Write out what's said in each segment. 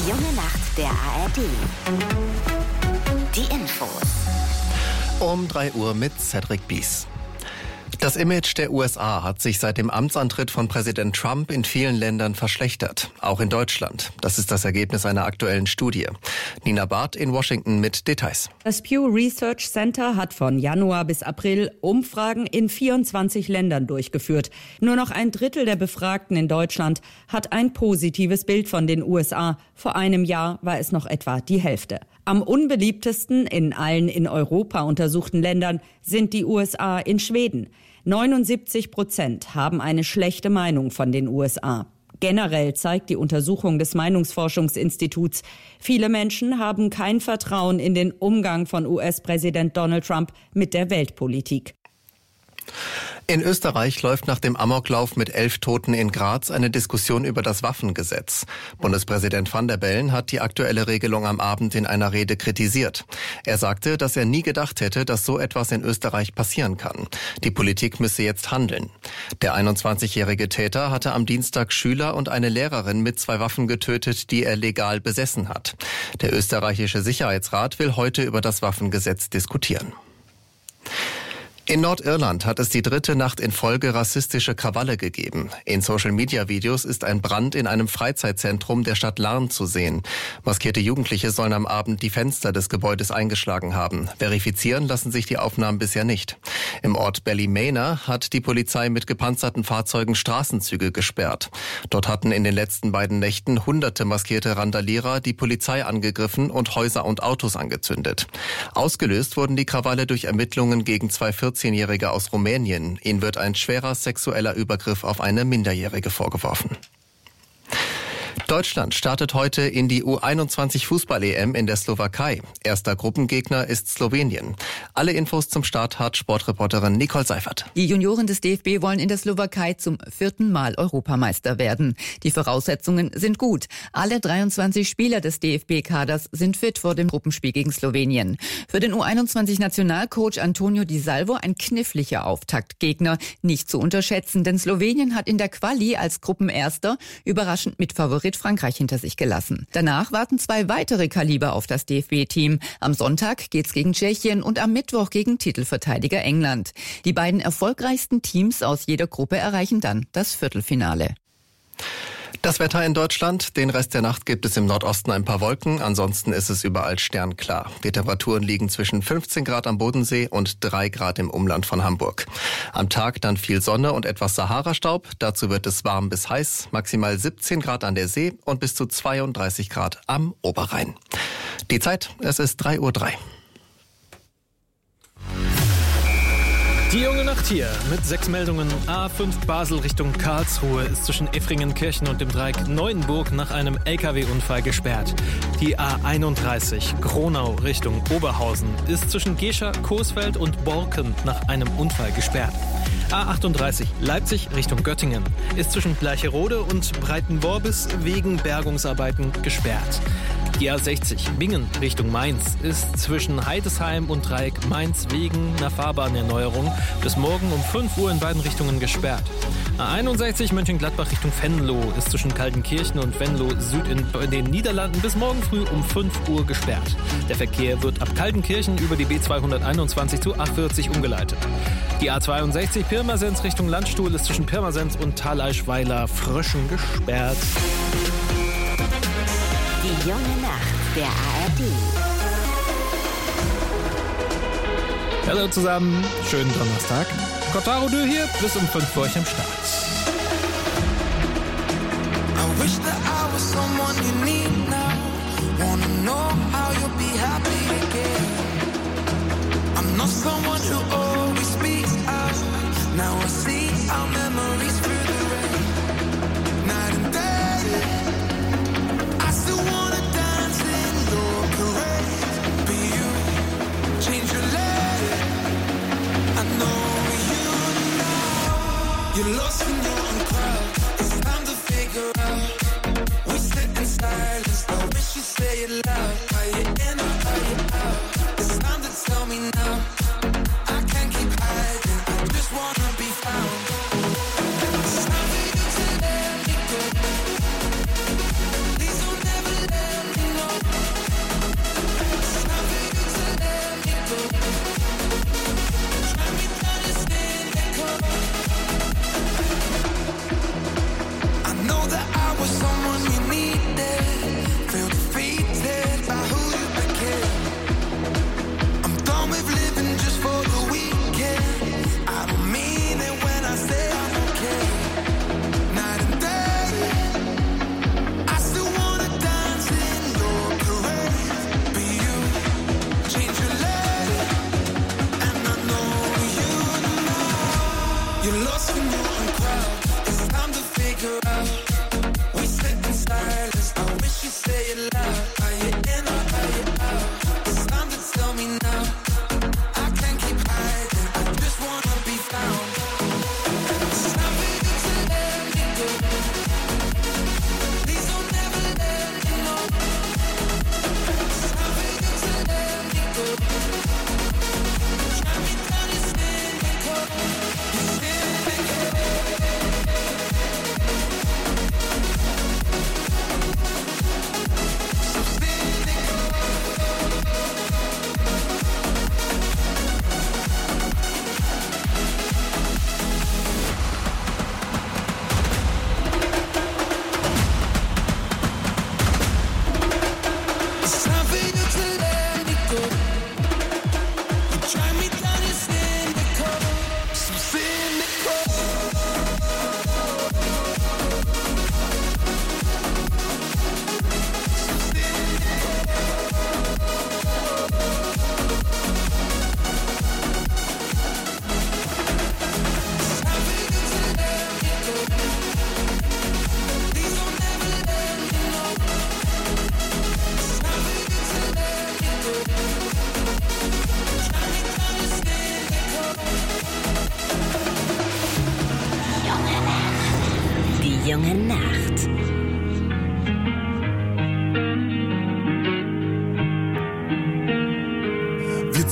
Die junge Nacht der ARD. Die Infos. Um 3 Uhr mit Cedric Bies. Das Image der USA hat sich seit dem Amtsantritt von Präsident Trump in vielen Ländern verschlechtert, auch in Deutschland. Das ist das Ergebnis einer aktuellen Studie. Nina Barth in Washington mit Details. Das Pew Research Center hat von Januar bis April Umfragen in 24 Ländern durchgeführt. Nur noch ein Drittel der Befragten in Deutschland hat ein positives Bild von den USA. Vor einem Jahr war es noch etwa die Hälfte. Am unbeliebtesten in allen in Europa untersuchten Ländern sind die USA in Schweden. 79% haben eine schlechte Meinung von den USA. Generell zeigt die Untersuchung des Meinungsforschungsinstituts, viele Menschen haben kein Vertrauen in den Umgang von US-Präsident Donald Trump mit der Weltpolitik. In Österreich läuft nach dem Amoklauf mit 11 Toten in Graz eine Diskussion über das Waffengesetz. Bundespräsident Van der Bellen hat die aktuelle Regelung am Abend in einer Rede kritisiert. Er sagte, dass er nie gedacht hätte, dass so etwas in Österreich passieren kann. Die Politik müsse jetzt handeln. Der 21-jährige Täter hatte am Dienstag Schüler und eine Lehrerin mit 2 Waffen getötet, die er legal besessen hat. Der österreichische Sicherheitsrat will heute über das Waffengesetz diskutieren. In Nordirland hat es die 3. Nacht in Folge rassistische Krawalle gegeben. In Social-Media-Videos ist ein Brand in einem Freizeitzentrum der Stadt Larne zu sehen. Maskierte Jugendliche sollen am Abend die Fenster des Gebäudes eingeschlagen haben. Verifizieren lassen sich die Aufnahmen bisher nicht. Im Ort Ballymena hat die Polizei mit gepanzerten Fahrzeugen Straßenzüge gesperrt. Dort hatten in den letzten beiden Nächten hunderte maskierte Randalierer die Polizei angegriffen und Häuser und Autos angezündet. Ausgelöst wurden die Krawalle durch Ermittlungen gegen 2 14-Jährige aus Rumänien. Ihnen wird ein schwerer sexueller Übergriff auf eine Minderjährige vorgeworfen. Deutschland startet heute in die U21-Fußball-EM in der Slowakei. Erster Gruppengegner ist Slowenien. Alle Infos zum Start hat Sportreporterin Nicole Seifert. Die Junioren des DFB wollen in der Slowakei zum 4. Mal Europameister werden. Die Voraussetzungen sind gut. Alle 23 Spieler des DFB-Kaders sind fit vor dem Gruppenspiel gegen Slowenien. Für den U21-Nationalcoach Antonio Di Salvo ein knifflicher Auftaktgegner. Nicht zu unterschätzen, denn Slowenien hat in der Quali als Gruppenerster überraschend mit Favorit Frankreich hinter sich gelassen. Danach warten 2 weitere Kaliber auf das DFB-Team. Am Sonntag geht's gegen Tschechien und am Mittwoch gegen Titelverteidiger England. Die beiden erfolgreichsten Teams aus jeder Gruppe erreichen dann das Viertelfinale. Das Wetter in Deutschland. Den Rest der Nacht gibt es im Nordosten ein paar Wolken. Ansonsten ist es überall sternklar. Die Temperaturen liegen zwischen 15 Grad am Bodensee und 3 Grad im Umland von Hamburg. Am Tag dann viel Sonne und etwas Sahara-Staub. Dazu wird es warm bis heiß. Maximal 17 Grad an der See und bis zu 32 Grad am Oberrhein. Die Zeit, es ist 3:03 Uhr. Die junge Nacht hier mit 6 Meldungen. A5 Basel Richtung Karlsruhe ist zwischen Effringenkirchen und dem Dreieck Neuenburg nach einem LKW-Unfall gesperrt. Die A31 Gronau Richtung Oberhausen ist zwischen Gescher, Coesfeld und Borken nach einem Unfall gesperrt. A38 Leipzig Richtung Göttingen ist zwischen Bleicherode und Breitenworbis wegen Bergungsarbeiten gesperrt. Die A60 Bingen Richtung Mainz ist zwischen Heidesheim und Dreieck Mainz wegen einer Fahrbahnerneuerung bis morgen um 5 Uhr in beiden Richtungen gesperrt. A61 Mönchengladbach Richtung Venlo ist zwischen Kaltenkirchen und Venlo Süd in den Niederlanden bis morgen früh um 5 Uhr gesperrt. Der Verkehr wird ab Kaltenkirchen über die B221 zu A40 umgeleitet. Die A62 Pirmasens Richtung Landstuhl ist zwischen Pirmasens und Thaleischweiler Fröschen gesperrt. Die junge Nacht der ARD. Hallo zusammen, schönen Donnerstag. Kotaro Dö hier, bis um 5 Uhr am Start. I wish that I was someone you need now. Wanna know how you'll be happy again. I'm not someone who always speaks out. Now I see our memories through the rain. Night and day, I still wanna dance in your parade. Be you, change your lane. I know you're lost in your own crowd. It's time to figure out. We sit in silence. I wish you say it loud. Are you in or are you out? It's time to tell me now. I can't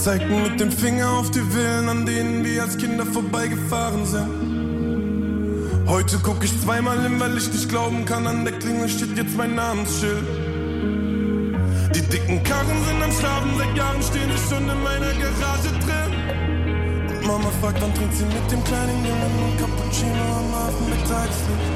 Zeigten mit dem Finger auf die Villen, an denen wir als Kinder vorbeigefahren sind. Heute guck ich zweimal hin, weil ich nicht glauben kann, an der Klingel steht jetzt mein Namensschild. Die dicken Karren sind am Schlafen, seit Jahren stehen sie schon in meiner Garage drin. Und Mama fragt, wann trinkt sie mit dem kleinen Jungen und Cappuccino am Abend Mittagslicht.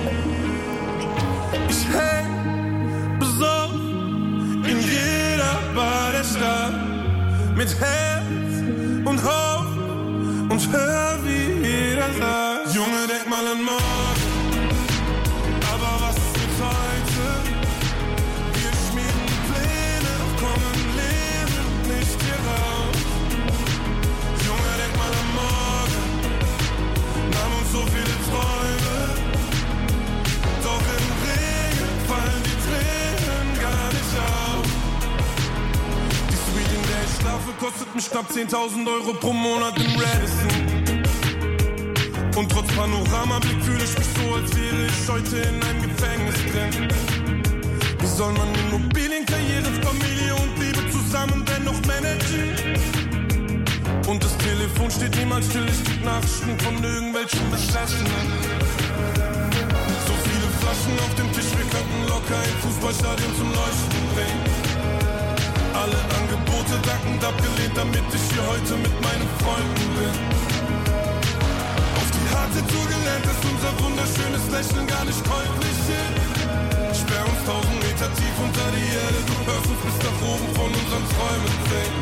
Ich häng besoffen in jeder Bar der Stadt, mit Herz und Hoffnung und hör, wie jeder sagt: Junge, denk mal an morgen, aber was ist mit heute? Wir schmieden Pläne, doch kommen Leben nicht hier raus. Junge, denk mal an morgen, nahm uns so viele Träume, doch im Regen fallen die Tränen gar nicht auf. Die Suite, in der ich schlafe, kostet mich knapp 10.000 Euro pro Monat im Radisson. Und trotz Panoramablick fühle ich mich so, als wäre ich heute in einem Gefängnis drin. Wie soll man Immobilienkarriere, Familie und Liebe zusammen dennoch managen? Und das Telefon steht niemals still, ich krieg Nachrichten von irgendwelchen Besessenen. So viele Flaschen auf dem Tisch, wir könnten locker ein Fußballstadion zum Leuchten bringen. Alle Angebote dankend abgelehnt, damit ich hier heute mit meinen Freunden bin. Auf die harte Tour gelernt, dass unser wunderschönes Lächeln gar nicht käuflich ist. Sperr uns 1000 Meter tief unter die Erde, du hörst uns bis nach oben von unseren Träumen singen.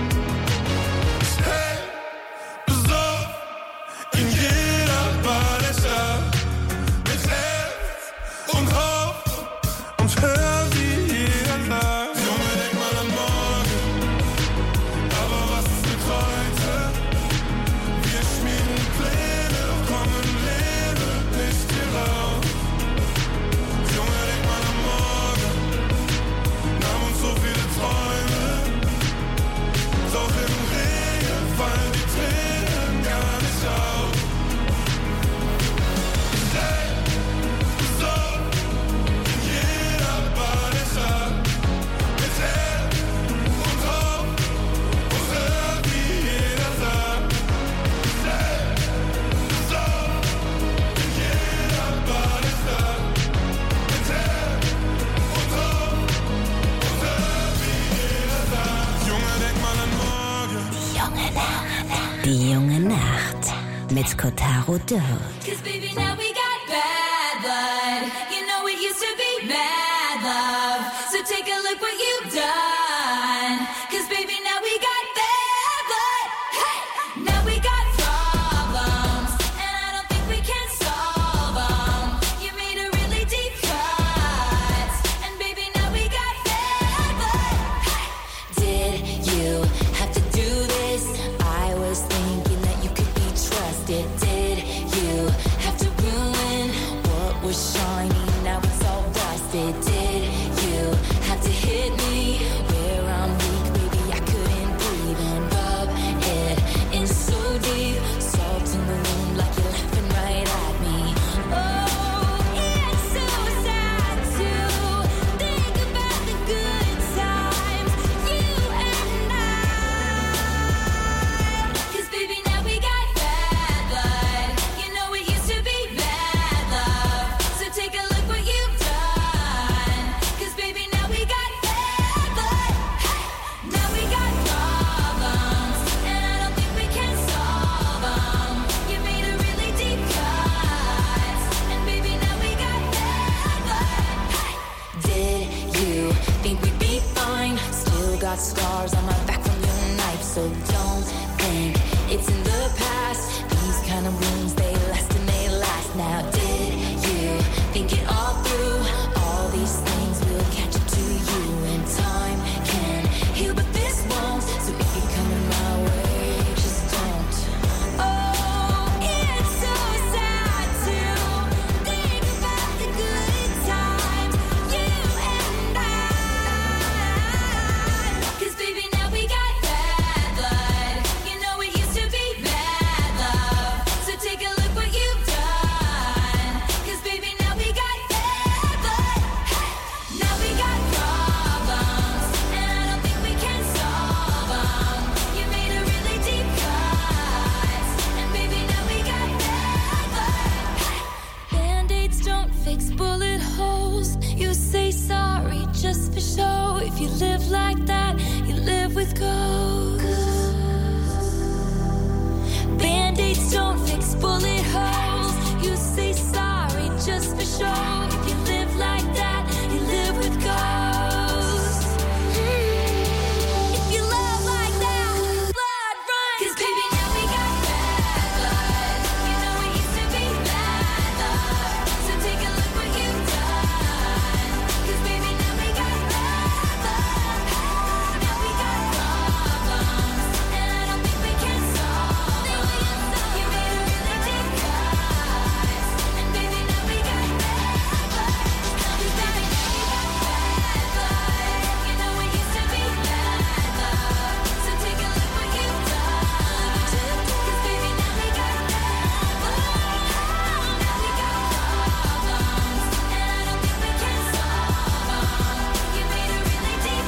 Hey, besoffen in jeder Bar der Stadt, mit Herz und Hoffnung und hör, wie jeder sagt: Junge, denk mal an morgen, aber was ist mit heute? Wir schmieden Pläne, doch kommen Leben nicht hier raus. Junge, denk mal an morgen, nahm uns so viele Träume, doch im Regen fallen die Tränen gar nicht auf. Hey, so in jeder Bar der Stadt, mit Herz und Hoffnung und hör, wie jeder sagt: Hey, so in jeder Bar der Stadt, mit Herz und Hoffnung und hör, wie jeder sagt. Junge, denk mal an morgen. Die junge Nacht mit Kotaro Dürr. 'Cause baby, now we got bad blood. You know it used to be bad love. So take a look what you've done. 'Cause baby, now we got bad blood. Hey, now we got problems, and I don't think we can solve them. You made a really deep cut, and baby, now we got bad blood. Hey, did you have to do this? I was thinking that you could be trusted. Did you have to ruin what was shiny? Now it's all rusted. Did you have to hit me where I'm weak? Baby, I couldn't breathe and rub it in so deep. Salt in the wound like you're laughing right at me. Oh, it's so sad to think about the good times, you and I. 'Cause baby, now we got bad blood. You know it used to be bad love. So take a look what you've done. 'Cause baby, now we got bad blood. Hey, now we got problems, and I don't think we can solve them. You made a really deep cut, and baby, now we got bad blood. Hey, did you think we'd be fine? Still got scars on my back from your knife, so don't think it's in the past. These kind of wounds, they last and they last. Now did you think it all through? All these things will catch up to you, and time can heal, but this won't. So if you're coming my way, just don't. Oh, it's so sad to think about the good times, you and I. 'Cause baby, now we got bad blood. You know it used to be bad love. So take a look what you've done. 'Cause baby, now we got bad blood. like that, you live with ghosts. Band-aids don't fix bullet holes. You say sorry just for show. If you live like that, you live with ghosts. If you love like that, blood runs. 'Cause baby, now we got bad blood. You know it used to be bad love. So take a look what you've done. 'Cause baby, now we got bad love. Now we got problems, and I don't think we can solve them. You made a really deep cut, and baby, now we got bad blood. 'Cause baby, now we got bad blood. You know it used to be bad love. So take a look what you've done. 'Cause baby, now we got bad blood. Now we got problems, and I don't think we can solve them. You made a really deep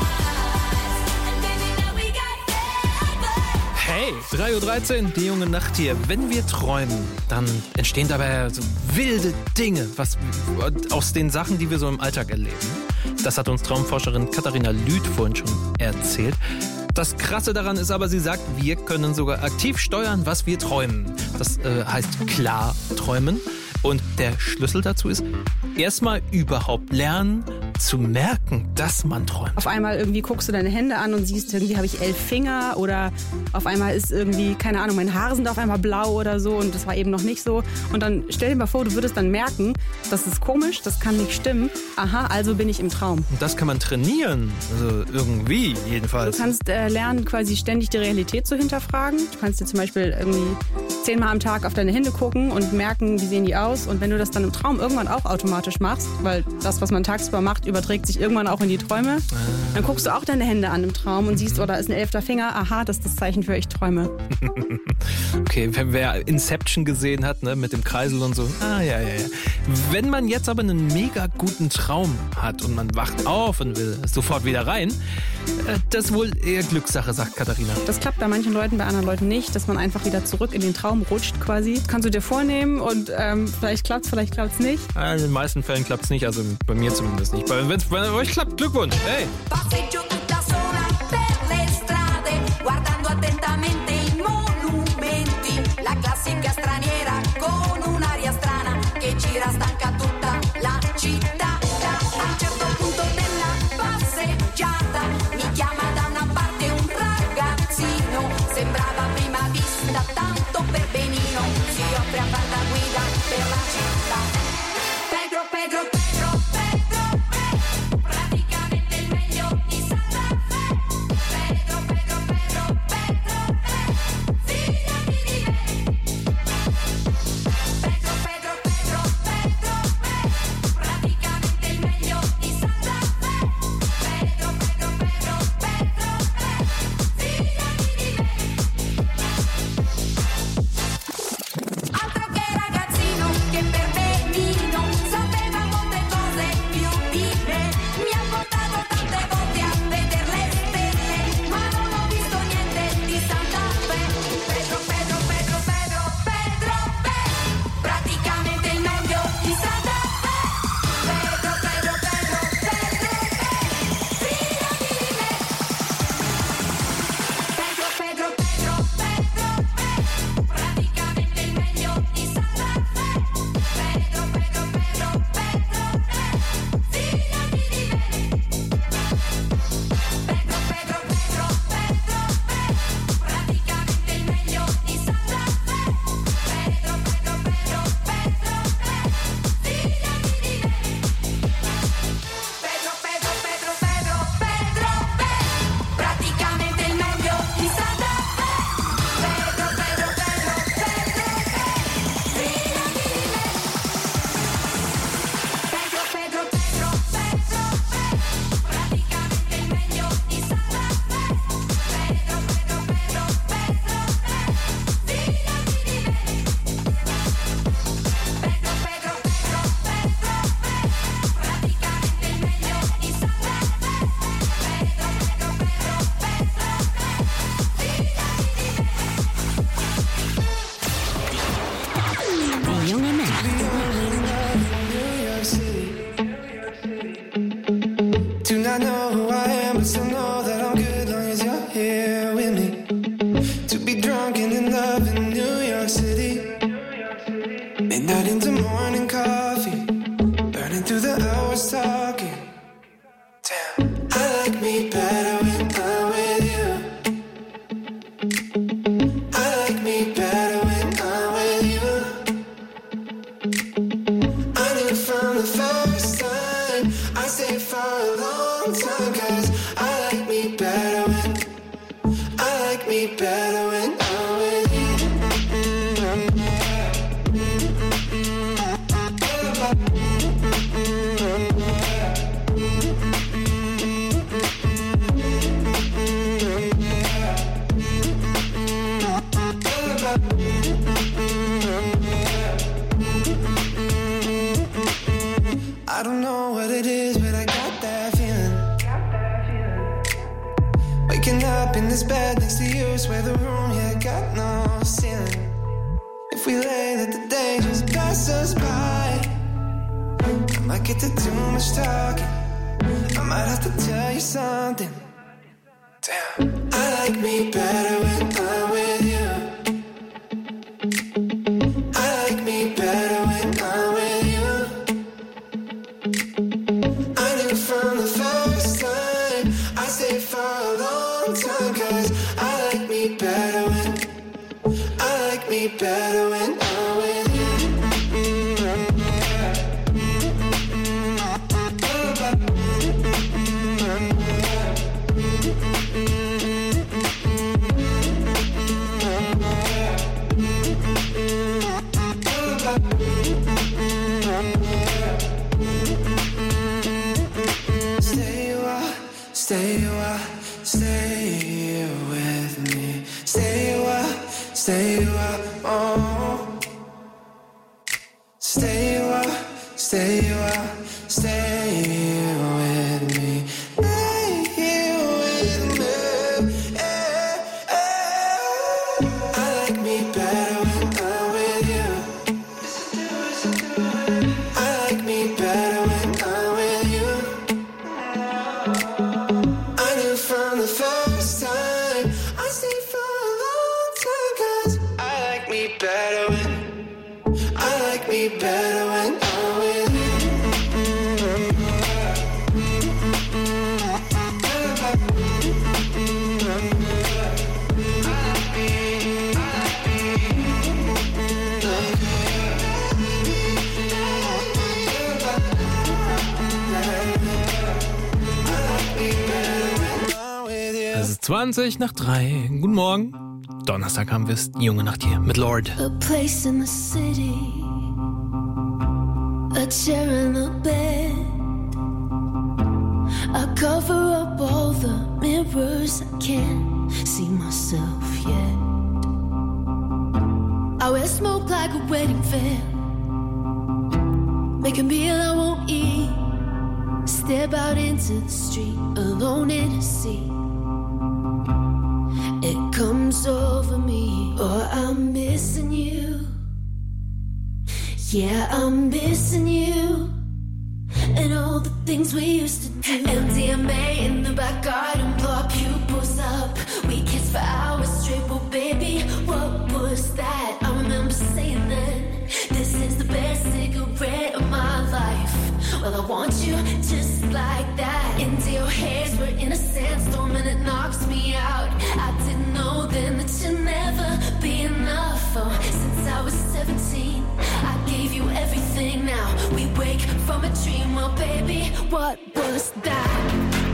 cut, and baby, now we got bad blood. Hey, 3:13 Uhr, die junge Nacht hier. Wenn wir träumen, dann entstehen dabei so wilde Dinge, was aus den Sachen, die wir so im Alltag erleben. Das hat uns Traumforscherin Katharina Lüth vorhin schon erzählt. Das Krasse daran ist aber, sie sagt, wir können sogar aktiv steuern, was wir träumen. Das heißt klar träumen. Und der Schlüssel dazu ist, erstmal überhaupt lernen zu merken, dass man träumt. Auf einmal irgendwie guckst du deine Hände an und siehst, irgendwie habe ich 11 Finger oder auf einmal ist irgendwie, keine Ahnung, meine Haare sind auf einmal blau oder so und das war eben noch nicht so. Und dann stell dir mal vor, du würdest dann merken, das ist komisch, das kann nicht stimmen. Aha, also bin ich im Traum. Und das kann man trainieren, also irgendwie jedenfalls. Du kannst lernen, quasi ständig die Realität zu hinterfragen. Du kannst dir zum Beispiel irgendwie 10-mal am Tag auf deine Hände gucken und merken, wie sehen die aus. Und wenn du das dann im Traum irgendwann auch automatisch machst, weil das, was man tagsüber macht, überträgt sich irgendwann auch in die Träume, dann guckst du auch deine Hände an im Traum und siehst, oh, da ist ein 11. Finger, aha, das ist das Zeichen für ich träume. Okay, wer Inception gesehen hat, ne, mit dem Kreisel und so, ja. Wenn man jetzt aber einen mega guten Traum hat und man wacht auf und will sofort wieder rein, das ist wohl eher Glückssache, sagt Katharina. Das klappt bei manchen Leuten, bei anderen Leuten nicht, dass man einfach wieder zurück in den Traum rutscht quasi. Das kannst du dir vornehmen und vielleicht klappt's, vielleicht klappt's nicht. In den meisten Fällen klappt's nicht, also bei mir zumindest nicht. Wenn es bei euch klappt, Glückwunsch, hey! Passeggio tutta sola per le strade, guardando attentamente i monumenti. La classica straniera con un'aria strana che gira stanca tutta la città. A un certo punto della passeggiata mi chiama da una parte un ragazzino. Sembrava a prima vista tanto per benino. Si offre a far da guida per la città. Pedro, Pedro, Pedro, Pedro, praticamente il meglio di Santa Fe. Pedro, Pedro, Pedro, Pedro, fidati di me. Pedro, Pedro, Pedro, Pedro, praticamente il meglio di Santa Fe. Pedro, Pedro, Pedro, Pedro, fidati di me. Altro che ragazzino che per benino sapeva molte cose più di me. Mi ha portato tante volte a vedere le stelle, ma non ho visto niente di Santa Fe. Pedro, Pedro, Pedro, Pedro, Pedro, praticamente il meglio di Santa Fe. Pedro, Pedro, Pedro, Pedro, fidati di me. Pedro, Pedro, Pedro, Pedro, praticamente il meglio di Santa Fe. Pedro, Pedro, Pedro, Pedro, fidati di me. Pedro, Pedro, Pedro, Pedro, praticamente il meglio di Santa Fe. Pedro, Pedro, Pedro, Pedro, fidati di me. Pedro, Pedro, Pedro, Pedro, Pedro, praticamente il meglio di Santa Fe. Pedro, Pedro, Pedro, Pedro, fidati di me. Pedro, Pedro, Pedro, Pedro, praticamente il meglio di Santa Fe. Pedro, Pedro, Pedro, Pedro, fidati di me. Pedro, Pedro, Pedro, Pedro, praticamente il meglio di Santa Fe. Pedro, Pedro, Pedro, Pedro, Die junge Nacht. Do not know who I am, but me better when I'm with you. I like me better when I'm with you. I knew from the first time I stayed for a long time, 'cause I like me better when I'm with you. I don't know what it is, but I got that feeling. Waking up in this bed next to you, swear the room, yeah, got no ceiling. If we lay, let the day just pass us by. I might get to too much talking. I might have to tell you something. Damn. I like me better when I'm with you. I like me better when I'm with you. I knew from the first time I stayed for a long time, 'cause I like me better when I'm with you. Stay with me. Stay a while, oh. Stay a while, stay with me. Stay with me. I like me better when I'm with you. I like me better when I'm with you. I knew from the first time I stayed for a long time, 'cause I like me better when I'm with you. Es ist 20 nach 3. Guten Morgen. Donnerstag haben wir es. Die junge Nacht hier mit Lord. A place in the city, a chair in the bed. I cover up all the mirrors, I can't see myself yet. I wear smoke like a wedding veil, make a meal I won't eat, step out into the street alone in a sea. It comes over me, or I'm missing you. Yeah, I'm missing you. And all the things we used to do. MDMA in the back garden, blow our pupils up. We kissed for hours straight, well baby, what was that? I remember saying then, this is the best cigarette of my life. Well, I want you just like that. Into your hairs, we're in a sandstorm and it knocks me out. I didn't know then that you'd never be enough. Oh, since I was 17, I gave you everything. Now we wake from a dream. Well, baby, what was that?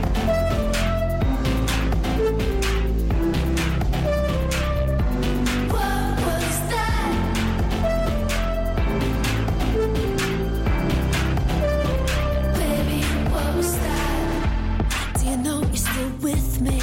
With me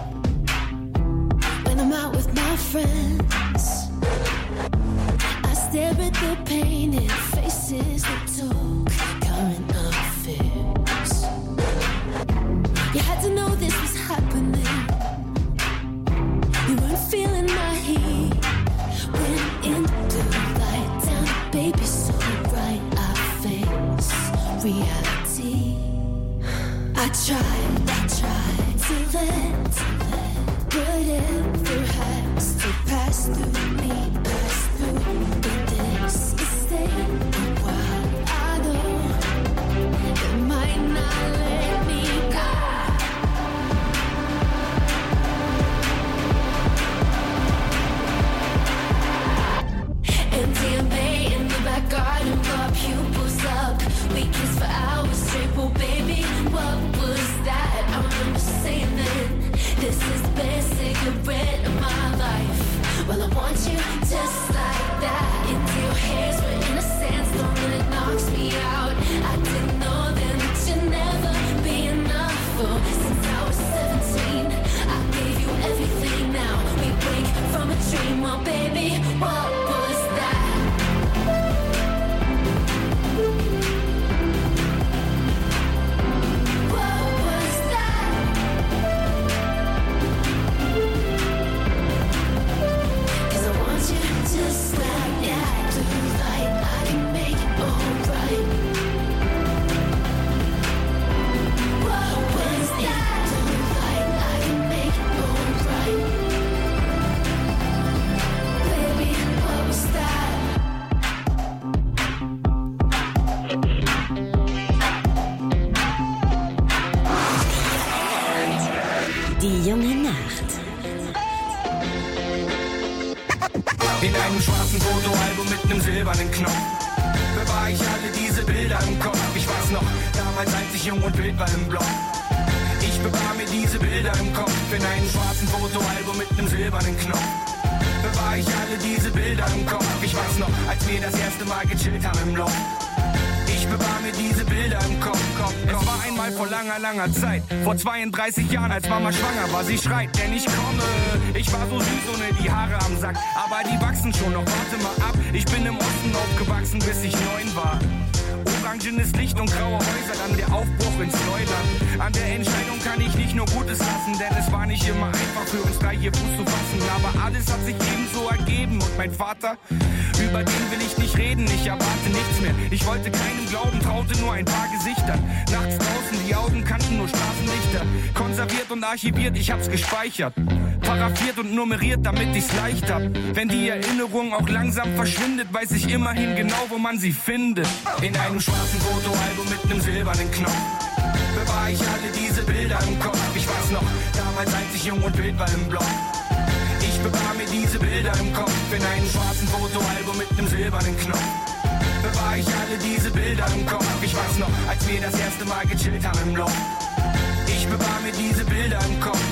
when I'm out with my friends, I stare at the painted faces that took current affairs. You had to know this was happening. You weren't feeling my heat when in blue light down, baby, so bright I face reality. I tried to let whatever has to pass through me, pass through. But this is staying a while. I know it might not let me go. want you just like that. Into your hands, we're in a sandstorm and it knocks me out. I didn't know then that you'd never be enough. Oh, since I was 17, I gave you everything. Now we break from a dream. Oh, baby, what was that? What was that? 'Cause I want you just like that. Do right, I can make it alright. What was that? Do right, I can make it alright. Baby, what was that? Die junge Nacht. In einem schwarzen Fotoalbum mit einem silbernen Knopf bewahre ich alle diese Bilder im Kopf. Ich weiß noch, damals als ich jung und wild war im Block. Ich bewahre mir diese Bilder im Kopf. In einem schwarzen Fotoalbum mit einem silbernen Knopf bewahre ich alle diese Bilder im Kopf. Ich weiß noch, als wir das erste Mal gechillt haben im Loch. Ich bewahre mir diese Bilder im Kopf. Es war einmal vor langer, langer Zeit, vor 32 Jahren, als Mama schwanger war. Sie schreit, denn ich komme. Ich war so süß ohne die Haare am Sack, aber die wachsen schon noch, warte mal ab. Ich bin im Osten aufgewachsen, bis ich 9 war. Orangenes Licht und graue Häuser, dann der Aufbruch ins Neuland. An der Entscheidung kann ich nicht nur Gutes lassen, denn es war nicht immer einfach für uns drei hier Fuß zu fassen. Aber alles hat sich ebenso ergeben und mein Vater, über den will ich nicht reden, ich erwarte nichts mehr. Ich wollte keinem glauben, traute nur ein paar Gesichtern. Nachts draußen, die Augen kannten nur Straßenlichter. Konserviert und archiviert, ich hab's gespeichert. Paraphiert und nummeriert, damit ich's leicht hab. Wenn die Erinnerung auch langsam verschwindet, weiß ich immerhin genau, wo man sie findet. In einem schwarzen Fotoalbum mit einem silbernen Knopf bewahre ich alle diese Bilder im Kopf. Ich weiß noch, damals als ich jung und wild war im Block. Ich bewahre mir diese Bilder im Kopf. In einem schwarzen Fotoalbum mit einem silbernen Knopf bewahre ich alle diese Bilder im Kopf. Ich weiß noch, als wir das erste Mal gechillt haben im Loch. Ich bewahre mir diese Bilder im Kopf.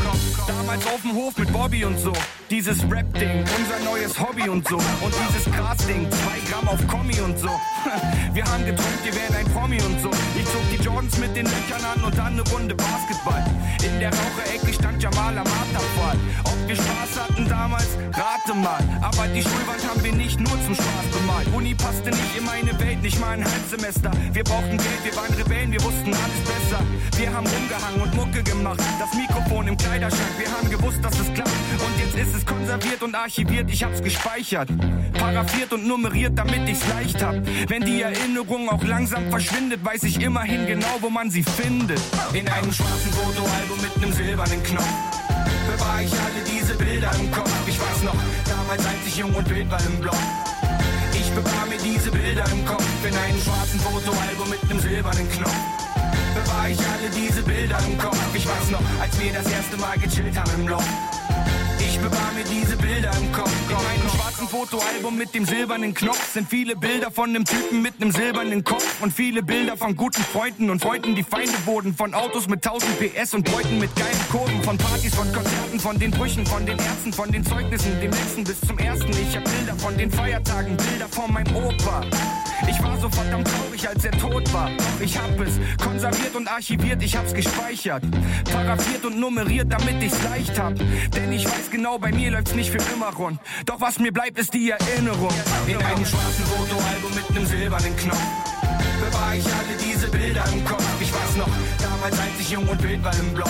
Damals auf dem Hof mit Bobby und so. Dieses Rap-Ding, unser neues Hobby und so. Und dieses Gras-Ding, 2 Gramm auf Kommi und so. Wir haben geträumt, wir wären ein Promi und so. Ich zog die Jordans mit den Löchern an und dann eine Runde Basketball. In der Raucherecke stand Jamal am Marterpfahl. Ob wir Spaß hatten damals, rate mal. Aber die Schulwand haben wir nicht nur zum Spaß bemalt. Uni passte nicht in meine Welt, nicht mal ein Halbsemester. Wir brauchten Geld, wir waren Rebellen, wir wussten alles besser. Wir haben rumgehangen und Mucke gemacht. Das Mikrofon im Kleiderschrank, wir haben gewusst, dass es klappt. Und jetzt ist es konserviert und archiviert, ich hab's gespeichert. Paraphiert und nummeriert, damit ich's leicht hab. Wenn die Erinnerung auch langsam verschwindet, weiß ich immerhin genau, wo man sie findet. In einem schwarzen Fotoalbum mit einem silbernen Knopf bewahre ich alle diese Bilder im Kopf. Ich weiß noch, damals als ich jung und wild war im Block. Ich bewahre mir diese Bilder im Kopf. In einem schwarzen Fotoalbum mit einem silbernen Knopf bewahre ich alle diese Bilder im Kopf. Ich weiß noch, als wir das erste Mal gechillt haben im Loch. Ich bewahre mir diese Bilder im Kopf. In meinem schwarzen Fotoalbum mit dem silbernen Knopf sind viele Bilder von einem Typen mit einem silbernen Kopf und viele Bilder von guten Freunden und Freunden, die Feinde wurden, von Autos mit 1000 PS und Beuten mit geilen Kurven, von Partys, von Konzerten, von den Brüchen, von den Ärzten, von den Zeugnissen, dem letzten bis zum ersten. Ich hab Bilder von den Feiertagen, Bilder von meinem Opa. Ich war so verdammt traurig, als er tot war. Doch ich hab es konserviert und archiviert, ich hab's gespeichert. Paraphiert und nummeriert, damit ich's leicht hab. Denn ich weiß genau, bei mir läuft's nicht für immer rund. Doch was mir bleibt, ist die Erinnerung. In einem schwarzen Fotoalbum mit einem silbernen Knopf bewahre ich alle diese Bilder im Kopf. Ich weiß noch, damals als ich jung und wild war im Block.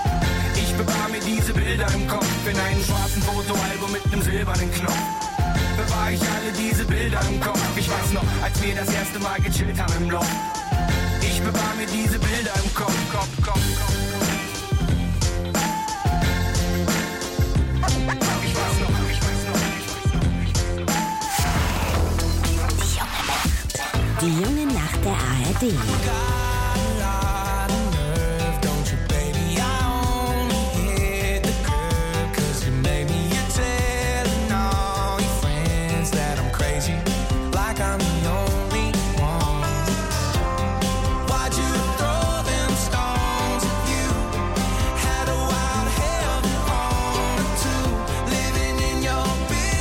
Ich bewahre mir diese Bilder im Kopf. In einem schwarzen Fotoalbum mit einem silbernen Knopf bewahre ich alle diese Bilder im Kopf. Ich weiß noch, als wir das erste Mal gechillt haben im Loch. Ich bewahre mir diese Bilder im Kopf. Ich weiß noch. Die junge Nacht der ARD. Living in your bed.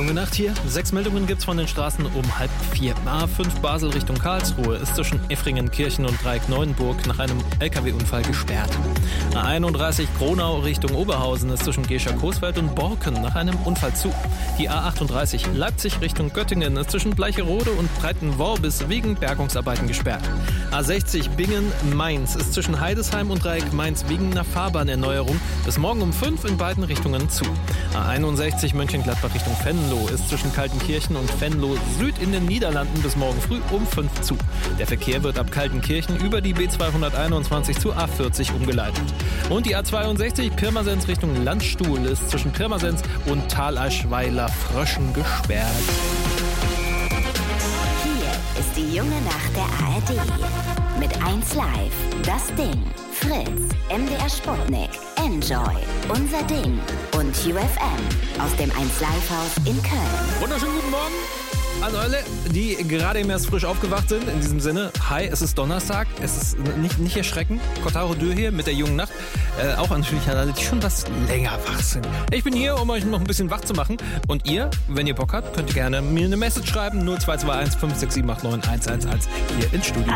Junge Nacht hier. 6 Meldungen gibt's von den Straßen um 3:30. A5 Basel Richtung Karlsruhe ist zwischen Effringen-Kirchen und Dreieck-Neuenburg nach einem LKW-Unfall gesperrt. A31 Gronau Richtung Oberhausen ist zwischen Gescher-Coesfeld und Borken nach einem Unfall zu. Die A38 Leipzig Richtung Göttingen ist zwischen Bleicherode und Breitenworbis wegen Bergungsarbeiten gesperrt. A60 Bingen-Mainz ist zwischen Heidesheim und Dreieck-Mainz wegen einer Fahrbahnerneuerung bis morgen um 5 in beiden Richtungen zu. A61 Mönchengladbach Richtung Venlo ist zwischen Kaltenkirchen und Venlo Süd in den Niederlanden bis morgen früh um 5 zu. Der Verkehr wird ab Kaltenkirchen über die B221 zu A40 umgeleitet. Und die A62 Pirmasens Richtung Landstuhl ist zwischen Pirmasens und Thaleischweiler-Fröschen gesperrt. Hier ist die junge Nacht der ARD. Mit 1 Live, das Ding, Fritz, MDR Sputnik, Enjoy, Unser Ding und UFM aus dem 1 Live Haus in Köln. Wunderschönen guten Morgen an alle, die gerade eben erst frisch aufgewacht sind. In diesem Sinne, hi, es ist Donnerstag, es ist nicht erschrecken. Kotaro Dürr hier mit der jungen Nacht. Auch natürlich an alle, die schon was länger wach sind. Ich bin hier, um euch noch ein bisschen wach zu machen. Und ihr, wenn ihr Bock habt, könnt ihr gerne mir eine Message schreiben. 0221 56789 111 hier ins Studio.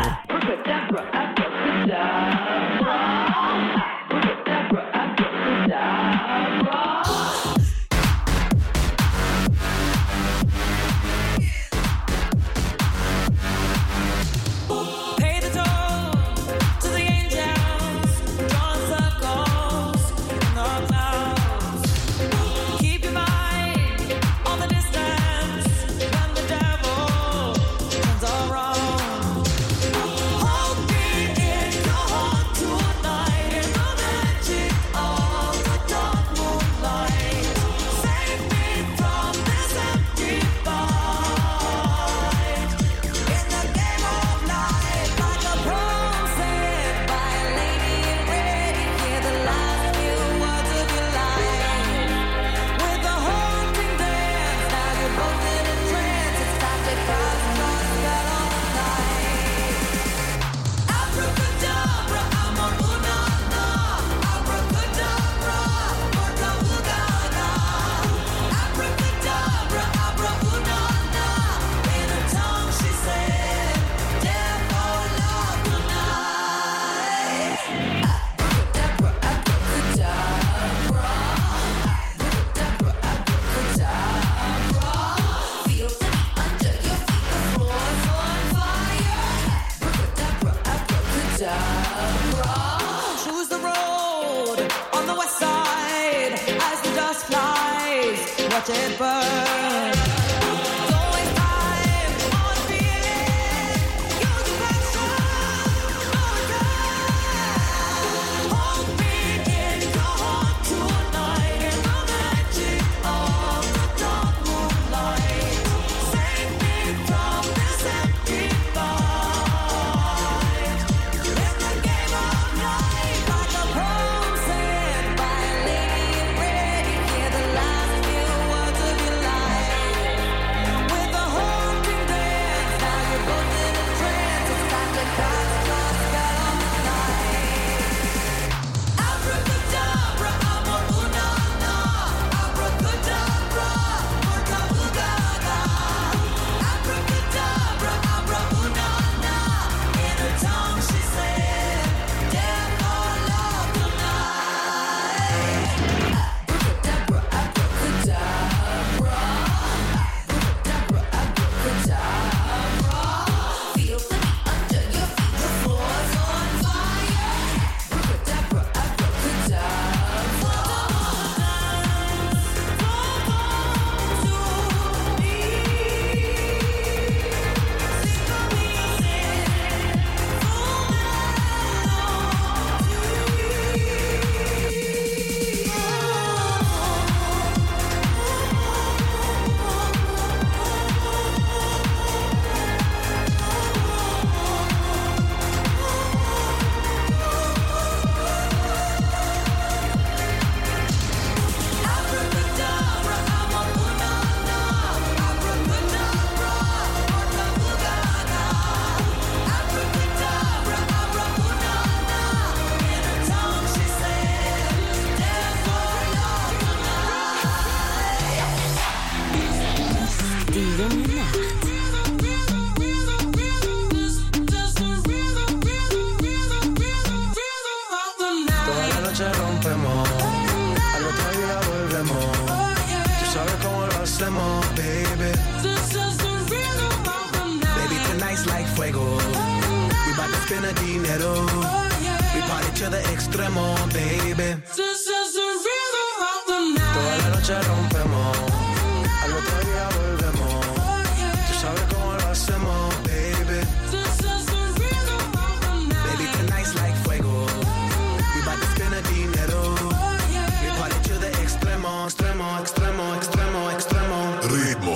hacemos, baby. This is the rhythm of the night. Baby, tonight's like fuego. We bout to spend the dinero. We party to the extremo, baby. This is the rhythm of the night. Toda la noche rompemos, al otro día volvemos. Tú sabes cómo lo hacemos, baby. This is the rhythm of the night. Baby, tonight's like fuego. We bout to spend the dinero. We party to the extremo, extremo, extremo, extremo, extremo. Ritmo.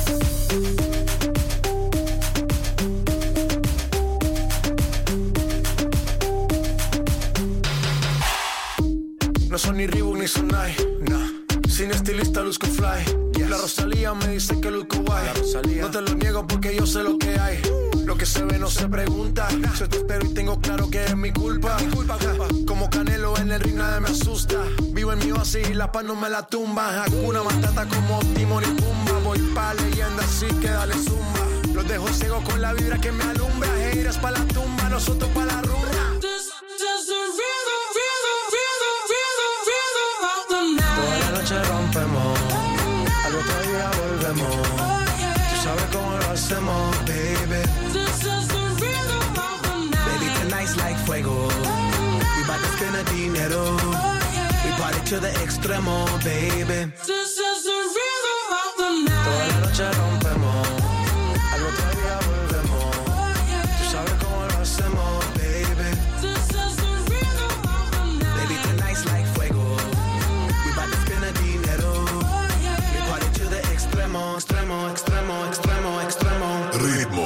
No son ni Reebok ni Sonai, nah. Sin estilista luzco fly. La Rosalía me dice que luzco guay. No te lo niego porque yo sé lo que hay. Lo que se ve no se pregunta. Yo te espero y tengo claro que es mi culpa. Como Canelo en el ring nada me asusta. Vivo en mi oasis y la paz no me la tumba. Hakuna Matata como Timon y Pumba. Voy pa' leyenda así que dale zumba. Los dejo ciego con la vibra que me alumbra. Haters pa' la tumba, nosotros pa' la rumba. This is the rhythm, rhythm, rhythm, rhythm, rhythm of the night. Toda la noche rompemos, al otro día volvemos. Tú sabes cómo lo hacemos, baby. This is the rhythm of the night. Baby, tonight's like fuego. We bout to spend the dinero. We party to the extremo, baby. This is the rhythm of the night. Toda la noche rompemos, al otro día volvemos. Tú sabes cómo lo hacemos, baby. This is the rhythm of the night. Baby, tonight's like fuego. We bout to spend the dinero. We party to the extremo, extremo, extremo, extremo, extremo. Ritmo.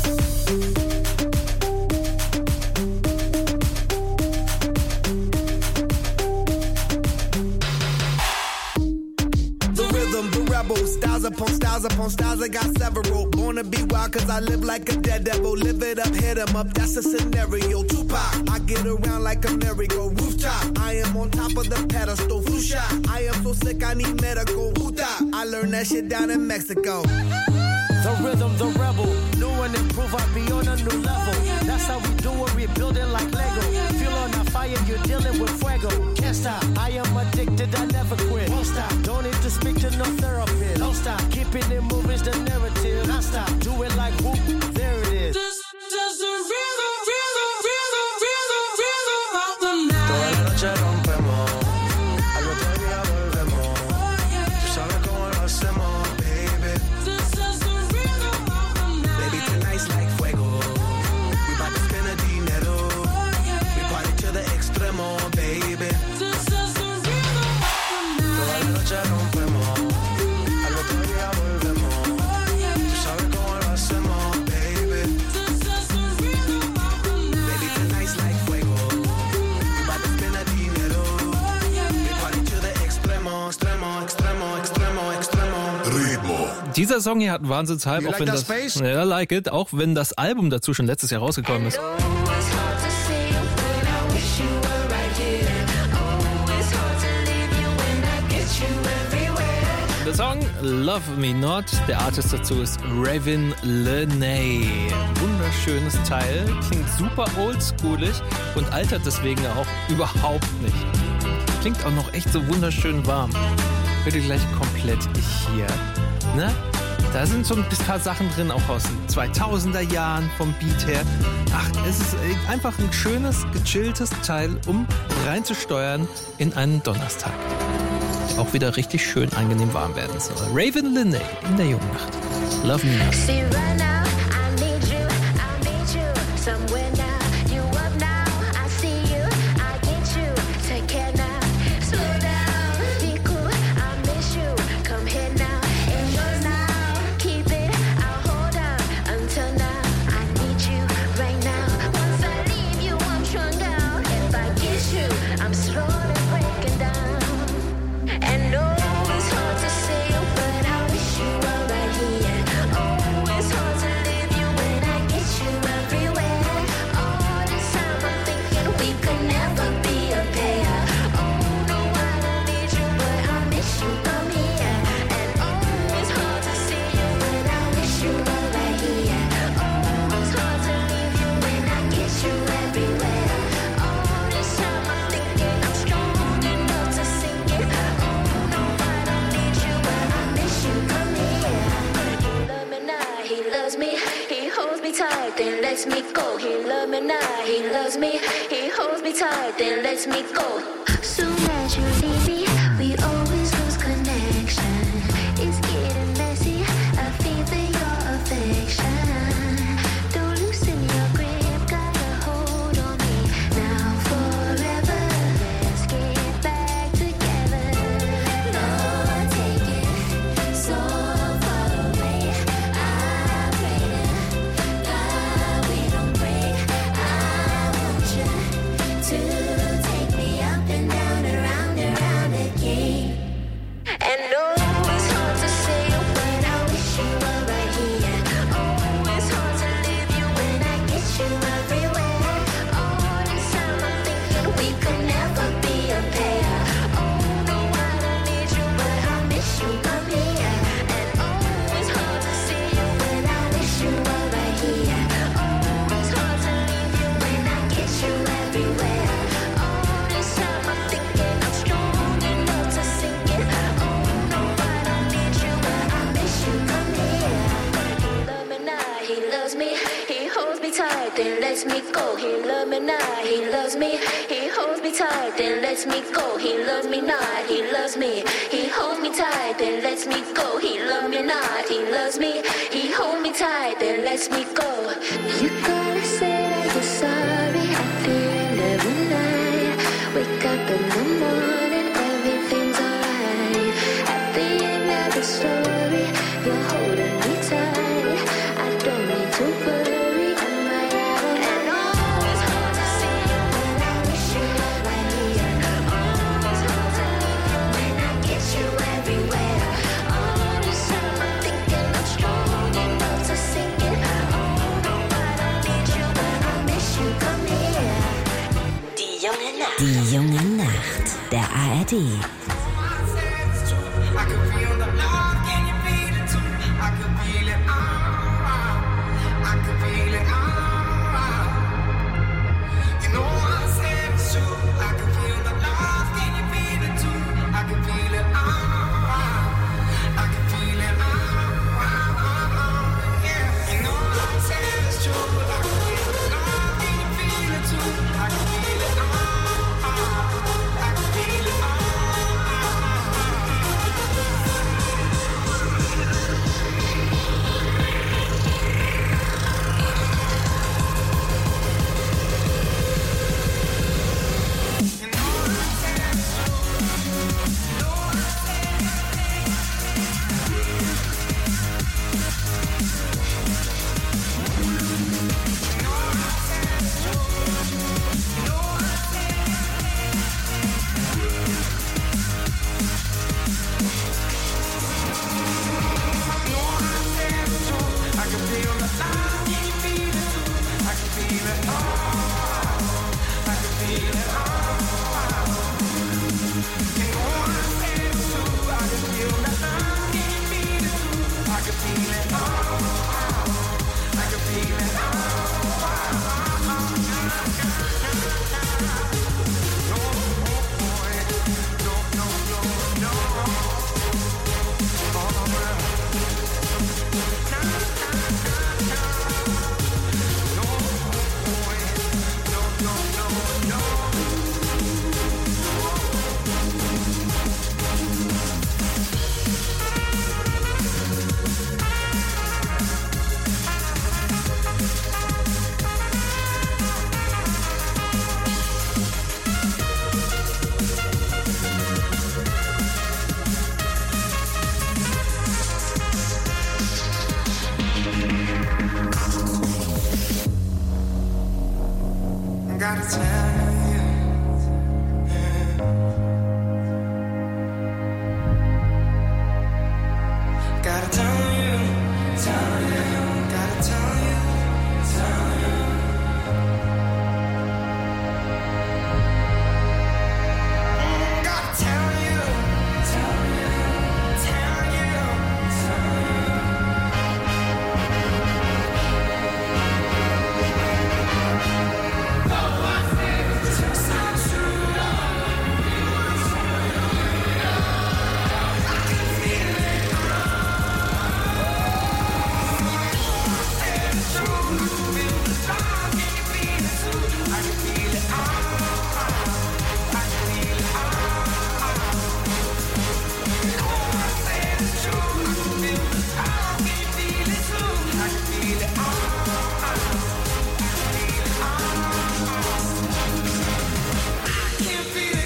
Styles upon styles upon styles, I got several. Born to be wild cause I live like a dead devil. Live it up, hit 'em up, that's a scenario. Tupac, I get around like a merry-go rooftop. I am on top of the pedestal, flu shot. I am so sick I need medical. Huta, I learned that shit down in Mexico. The rhythm, the rebel. New and improve, I be on a new level. That's how we do it, we build it like Lego. Feel on a fire, you're dealing with fuego. Can't stop, I am addicted, I never quit. Won't stop, don't need to speak to no therapist. Don't stop, keeping it moving's the narrative. Not stop, do it like whoop, there it is. This is the rhythm, rhythm, rhythm, rhythm, rhythm of the night. Toda la noche rompemos, al otro día volvemos. Tú sabes cómo lo hacemos, baby. This is the rhythm of the night. Baby, tonight's like fuego. We bout to spend the dinero. We party to the extremo, baby. This is the rhythm of the night. Toda la noche rompemos, al otro día volvemos. Tú sabes cómo lo hacemos, baby. This is the rhythm of the night. Baby, tonight's like fuego. We bout to spend the dinero. We party to the extremo, extremo, extremo, extremo, extremo. Ritmo. Dieser Song hier hat einen Wahnsinnshype, You auch like wenn that das space? ja, like it, auch wenn das Album dazu schon letztes Jahr rausgekommen ist. Der Song Love Me Not, der Artist dazu ist Raven Lenay. Wunderschönes Teil, klingt super oldschoolig und altert deswegen auch überhaupt nicht. Klingt auch noch echt so wunderschön warm. Hört ihr gleich komplett hier. Ne? Da sind so ein paar Sachen drin, auch aus den 2000er Jahren vom Beat her. Ach, es ist einfach ein schönes, gechilltes Teil, um reinzusteuern in einen Donnerstag. Auch wieder richtig schön angenehm warm werden soll. Raven Lenay in der jungen Nacht. Love Me Not. See right now, I need you somewhere now. You up now, I see you, I get you. Take care now, slow down, be cool, I miss you. Come here now, enjoy now, keep it, I'll hold on until now. I need you right now. Once I leave you, I'm strung out. If I get you, I'm slowly breaking down. And no, it's hard to say, but I wish you were right here. Oh, it's hard to leave you when I get you everywhere. All this time I'm thinking we could never be a pair. Oh, no, I don't need you, but I miss you from here. And oh, it's hard to see you when I wish you were right here. Oh, it's hard to leave you when I get you everywhere. All this time I'm thinking I'm now, he loves me. He holds me tight, then lets me go. Soon as you leave me, we always lose connection. It's getting messy, I feel for your affection. Don't loosen your grip, got a hold on me. Now forever, let's get back together. Lord, take it so far away. I pray to God we don't break. I want you to take me up and down, around again. And no, it's hard to say, but I wish you were right here. Oh, it's hard to leave you when I get you everywhere. All this time I'm thinking we could never be a pair. Oh, no, I don't need you, but I miss you, come here. And oh, it's hard to see you when I wish you were right here. Oh, it's hard to leave you when I get you everywhere. All this time I'm thinking I'm strong enough to sing it. Oh, no, I don't need you, but I miss you, come here. He love me now, he loves me. He holds me tight, then lets me go. He love me now, he loves me. He holds me tight, then lets me go. He loves me not, he loves me. He holds me tight, then lets me go. He love me not, he loves me. He holds me tight, then lets me go. You gotta say that you're sorry at the end of the night. Wake up in the morning, everything's alright. At the end of the story, you're holding me tight. I don't need to worry, am I out of and oh, it's hard to see you when I wish you were right here. Oh, it's hard to leave you when I get you everywhere. All this time I'm thinking I'm strong enough to sing it. Oh, no, I don't need you, but I miss you, come here. Die junge Nacht. Die junge Nacht. Der ARD. I could feel the love, can you feel it too? I could feel it, I could feel it, You know I said it's true. I could feel the love, can you feel it too? I could feel it, I could feel it, yeah. You know I said it's true. I could feel the love, can you feel it too? I could feel it, I could feel it,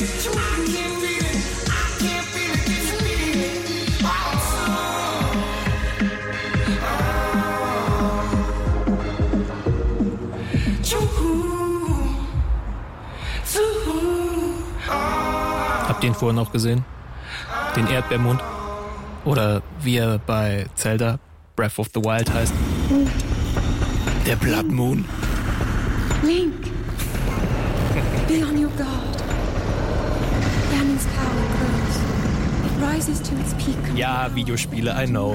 Habt ihr ihn vorhin auch gesehen? Den Erdbeermond? Oder wie er bei Zelda Breath of the Wild heißt? Der Blood Moon. Link, be on your guard. Ganon's power grows. It rises to its peak. Ja, Videospiele, I know.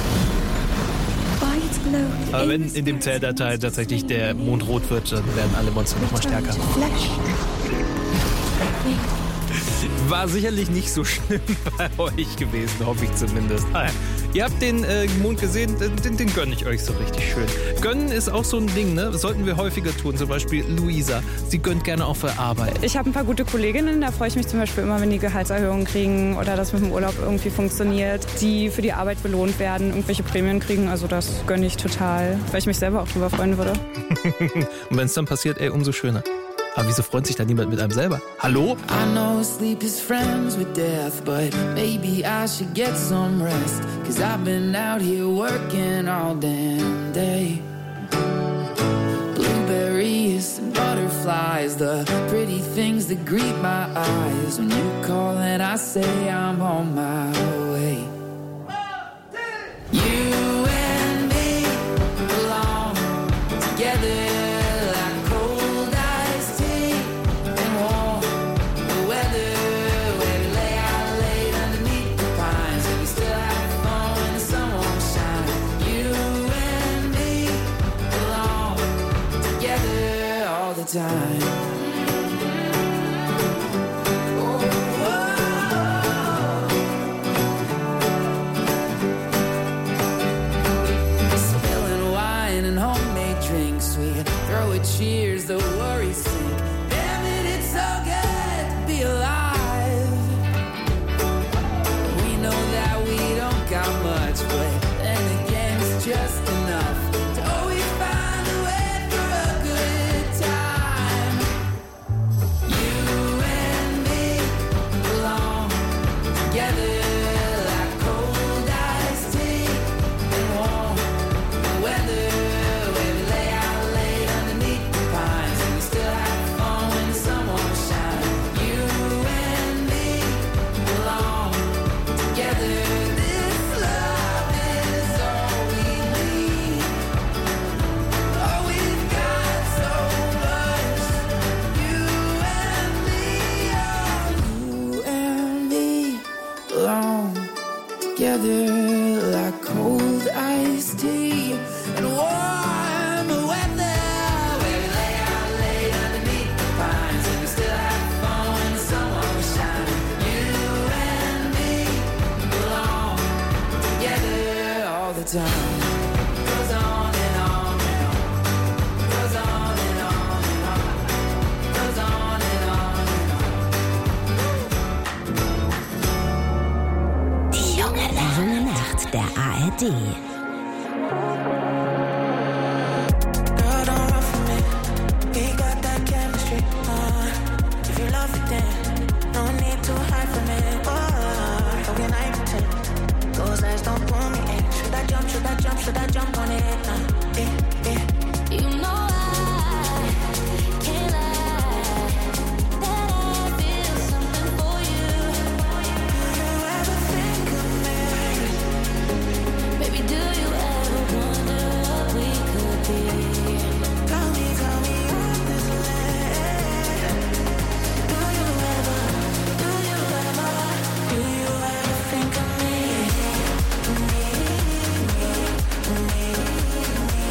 By its glow, Aber wenn in dem Zelda-Teil tatsächlich der Mond rot wird, dann werden alle Monster nochmal stärker. flesh. Link, War sicherlich nicht so schlimm bei euch gewesen, hoffe ich zumindest. Ihr habt den Mond gesehen, den gönne ich euch so richtig schön. Gönnen ist auch so ein Ding, ne? Das sollten wir häufiger tun. Zum Beispiel Luisa, sie gönnt gerne auch für Arbeit. Ich habe ein paar gute Kolleginnen, da freue ich mich zum Beispiel immer, wenn die Gehaltserhöhungen kriegen oder das mit dem Urlaub irgendwie funktioniert, die für die Arbeit belohnt werden, irgendwelche Prämien kriegen. Also das gönne ich total, weil ich mich selber auch drüber freuen würde. Und wenn es dann passiert, umso schöner. Aber wieso freut sich da niemand mit einem selber? Hallo? I know sleep is friends with death, but maybe I should get some rest. Cause I've been out here working all damn day. Blueberries and butterflies, the pretty things that greet my eyes. When you call and I say I'm on my way. You and me belong together. Time. Spilling wine and homemade drinks, we throw a cheers, the worries sink. Damn it, it's so good to be alive. We know that we don't got much, but then again it's just enough. Together like cold iced tea and warm weather, where we lay out late underneath the pines and we still have fun when the sun won't shine. You and me belong together all the time. Goes on and on and on. Goes on and on and on. Goes on and on and on. Die junge Nacht der ARD. Should I jump on it? You know I can't lie that I feel something for you. Do you ever think of me? Baby, do you ever wonder what we could be? Tell me honestly. Do you ever think of me?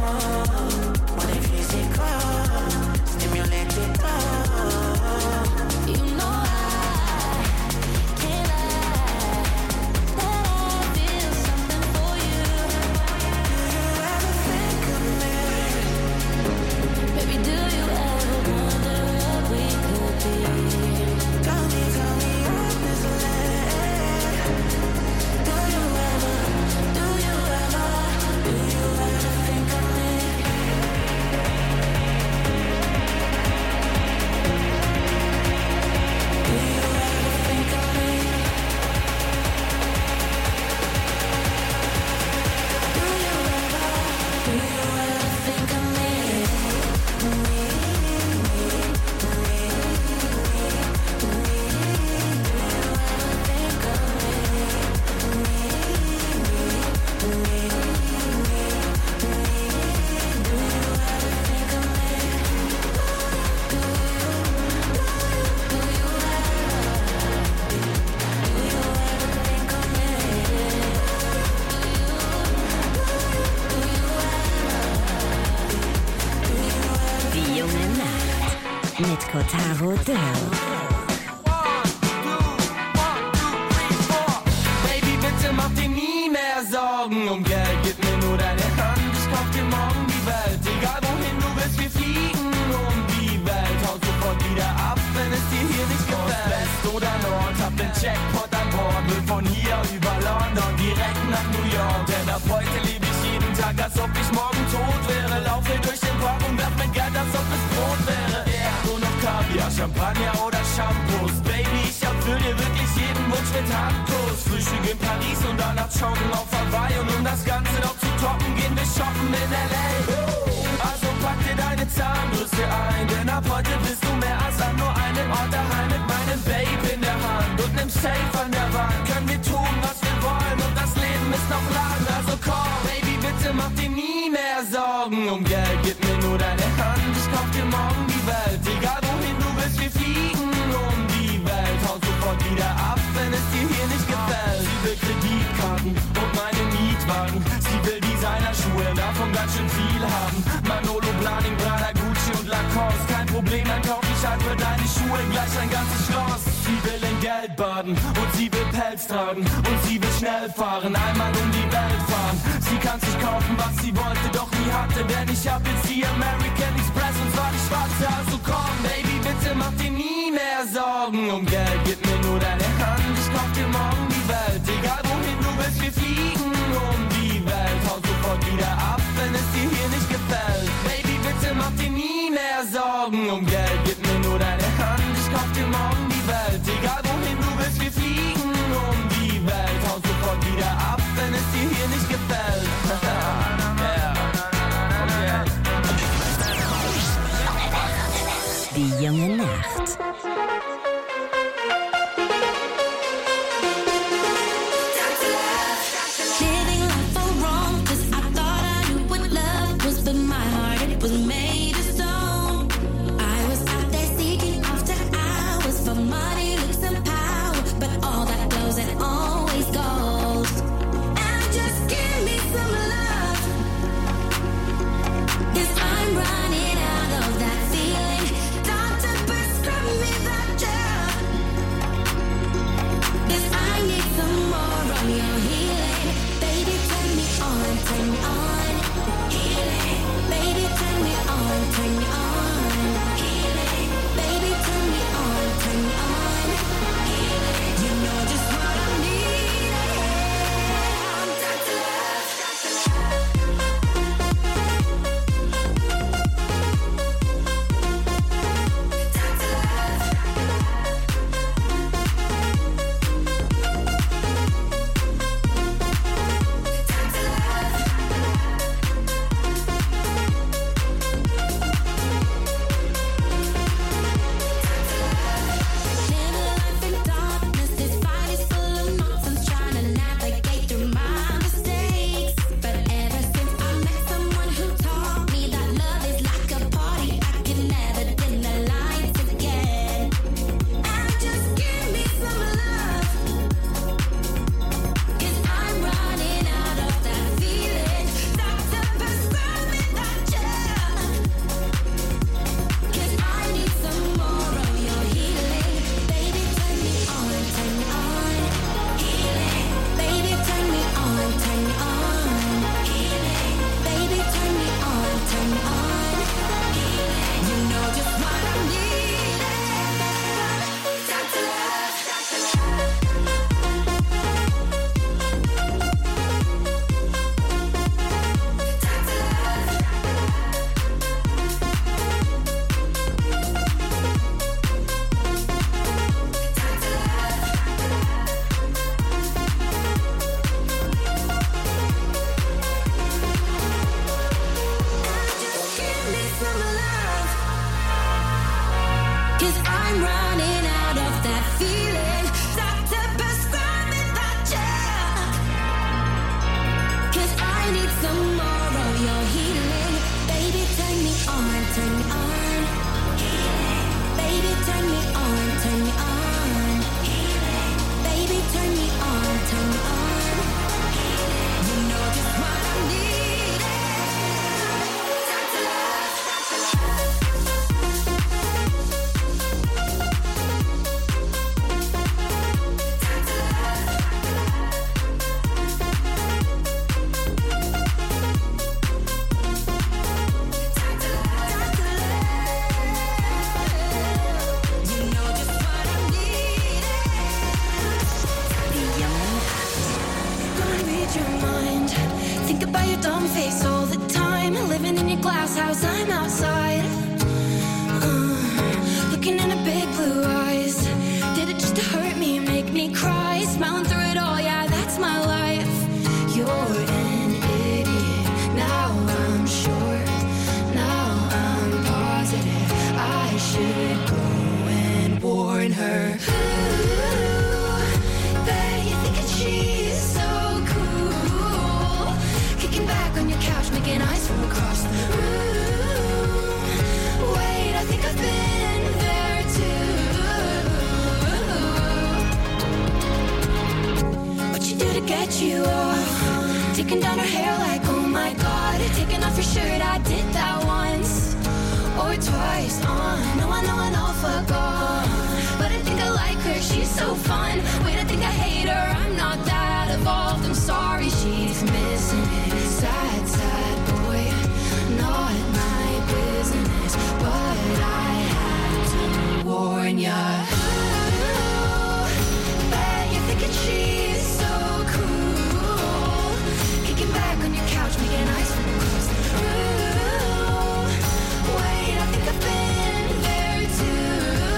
more. Money physical, stimulated more. You know I can't lie that I feel something for you. Do you ever think of me? Baby, do you ever wonder what we could be? Tell me honestly. Do you ever think of me? Do you ever think of me? Do you ever think of me? Die junge Nacht mit Kotaro Dürr. Baby, bitte mach dir nie mehr Sorgen um Geld. Gib mir nur deine Hand, ich kauf dir morgen die Welt. Egal wohin du willst, wir fliegen um die Welt. Haut sofort wieder ab, wenn es dir hier nicht gefällt. West oder Nord, hab den Jackpot an Bord. Will von hier über London direkt nach New York. Denn ab heute lebe ich jeden Tag, als ob ich morgen tot wäre. Laufe durch den Park und werf mit Geld, als ob es Brot wäre. Nur noch Kaviar, Champagner oder Shampoos. Baby, ich erfüll dir wirklich jeden Wunsch mit Handkuss. Frühstück in Paris und danach joggen auf Hawaii. Und um das Ganze noch zu toppen, gehen wir shoppen in L.A. Also pack dir deine Zahnbürste ein, denn ab heute bist du mehr als an nur einem Ort daheim. Mit meinem Babe in der Hand und nem Safe an der Wand können wir tun, was wir wollen, und das Leben ist noch lang. Also komm, Baby, bitte mach dir nie mehr Sorgen um Geld. Gib mir nur deine Hand, ich kauf dir morgen die Welt. Egal wohin du willst, wir fliegen um die Welt. Haut sofort wieder ab, wenn es dir hier nicht gefällt. Sie will Kreditkarten und meine Mietwagen. Sie will Designerschuhe, davon ganz schön viel haben. Manolo, Blahnik, Prada, Gucci und Lacoste. Kein Problem, dann kauf ich halt für deine Schuhe gleich ein ganzes Schloss. Sie will in Geld baden und sie will Pelz tragen. Und sie will schnell fahren, einmal um die Welt fahren. Sie kann sich kaufen, was sie wollte, doch nie hatte. Denn ich hab jetzt die American Express und zwar die schwarze. Also komm, Baby, bitte mach dir nie mehr Sorgen um Geld. Gib mir nur deine Hand, ich kauf dir morgen die Welt. Egal wohin du willst, wir fliegen um die Welt. Haut sofort wieder ab, wenn es dir hier nicht gefällt. Baby, bitte mach dir nie mehr Sorgen um Geld. Gib mir nur deine Hand, ich kauf dir morgen die Welt. Egal wohin du willst, wir fliegen um die Welt. Haut sofort wieder ab, wenn es dir hier nicht gefällt. Die junge Nacht. Living life all wrong, 'cause I thought I knew what love was, but my heart, it was made of stone. I was out there seeking after hours for money, looks and power, but all that goes and always goes. And just give me some love, 'cause I'm running out of that feeling. Doctor prescribed me that gel. face all the time. Living in your glass house, I'm outside. Looking in her big blue eyes. Did it just to hurt me, make me cry? Smiling through it all, yeah, that's my life. You're an idiot. Now I'm sure. Now I'm positive. I should go and warn her. Ooh, bet you think that she's so cool. Kicking back on your couch, making eyes from across the room. Wait, I think I've been there too. What you do to get you off? Taking down her hair like, oh my god. Taking off your shirt, I did that once or twice. No, I know, fuck off. But I think I like her, she's so fun. Wait, I think I hate her, I'm not that evolved. I'm sorry, she's missing it. Sad, sad boy, not my business. But I had to warn ya. Ooh, bet you're thinking she's so cool. Kicking back on your couch, making eyes from across the room. Wait, I think I've been there too.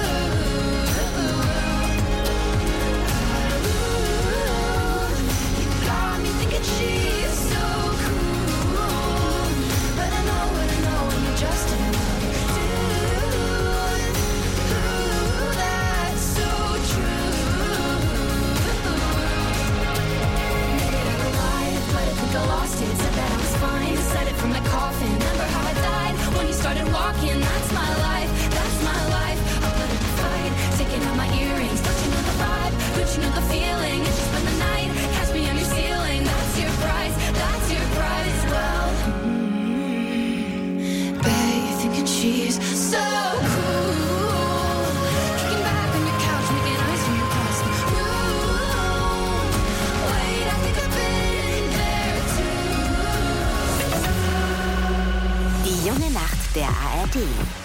You got me thinking she's so cool. But I know what I know, and you're just another dude. Ooh, that's so true. Maybe I lied, but I think I lost it. Said that I was fine, said it from my coffin. Remember how I died when you started walking? That's my life, that's my life. I'll put up a fight, taking out my earrings. Don't you know the vibe? Don't you know the feeling? It's just spend the night, catch me on your ceiling. That's your price, that's your price. Well, bet you're thinking she's so cool. Kicking back on your couch, making eyes from across the room. Wait, I think I've been there too. Die junge Nacht der ARD.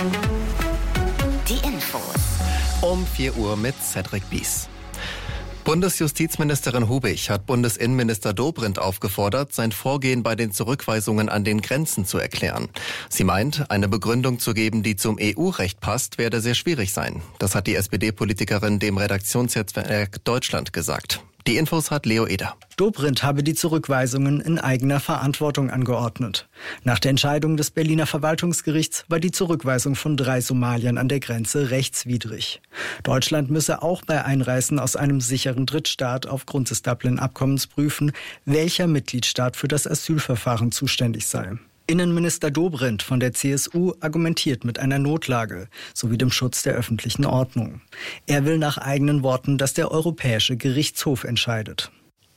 Die Infos. Um 4 Uhr mit Cedric Bies. Bundesjustizministerin Hubich hat Bundesinnenminister Dobrindt aufgefordert, sein Vorgehen bei den Zurückweisungen an den Grenzen zu erklären. Sie meint, eine Begründung zu geben, die zum EU-Recht passt, werde sehr schwierig sein. Das hat die SPD-Politikerin dem Redaktionsnetzwerk Deutschland gesagt. Die Infos hat Leo Eder. Dobrindt habe die Zurückweisungen in eigener Verantwortung angeordnet. Nach der Entscheidung des Berliner Verwaltungsgerichts war die Zurückweisung von 3 Somaliern an der Grenze rechtswidrig. Deutschland müsse auch bei Einreisen aus einem sicheren Drittstaat aufgrund des Dublin-Abkommens prüfen, welcher Mitgliedstaat für das Asylverfahren zuständig sei. Innenminister Dobrindt von der CSU argumentiert mit einer Notlage sowie dem Schutz der öffentlichen Ordnung. Er will nach eigenen Worten, dass der Europäische Gerichtshof entscheidet.